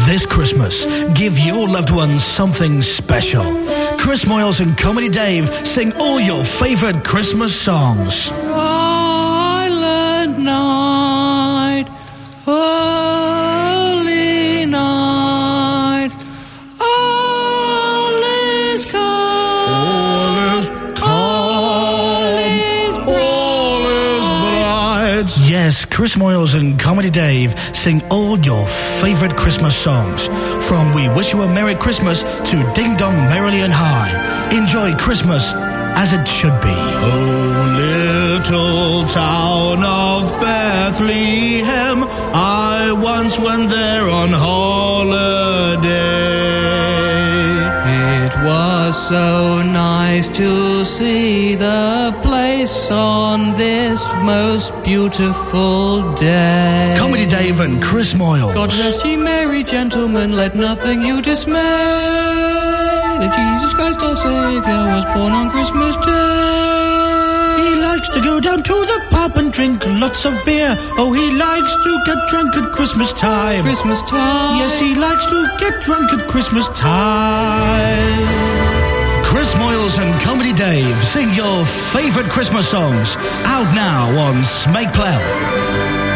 This Christmas, give your loved ones something special. Chris Moyles and Comedy Dave sing all your favourite Christmas songs. Silent night, holy night, all is calm, all is bright. Yes, Chris Moyles and Comedy Dave sing all your favourite Christmas songs. From We Wish You a Merry Christmas to Ding Dong Merrily and High. Enjoy Christmas as it should be. Oh, little town of Bethlehem, I once went there on holiday. It was so nice to see the place on this most beautiful day. Comedy Dave and Chris Moyles. God rest ye merry gentlemen, let nothing you dismay. That Jesus Christ our Saviour was born on Christmas Day. He likes to go down to the pub and drink lots of beer. Oh, he likes to get drunk at Christmas time. Christmas time. Yes, he likes to get drunk at Christmas time. Chris Moyles and Comedy Dave sing your favourite Christmas songs. Out now on Smake Cloud.